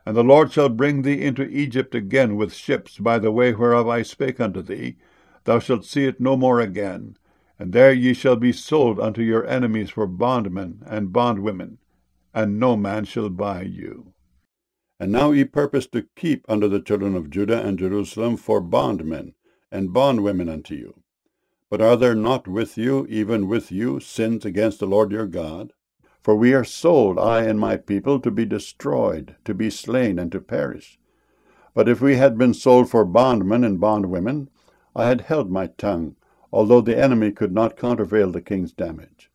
And the Lord shall bring thee into Egypt again with ships by the way whereof I spake unto thee. Thou shalt see it no more again. And there ye shall be sold unto your enemies for bondmen and bondwomen, and no man shall buy you. And now ye purpose to keep unto the children of Judah and Jerusalem for bondmen and bondwomen unto you. But are there not with you, even with you, sins against the Lord your God? For we are sold, I and my people, to be destroyed, to be slain, and to perish. But if we had been sold for bondmen and bondwomen, I had held my tongue, although the enemy could not countervail the king's damage.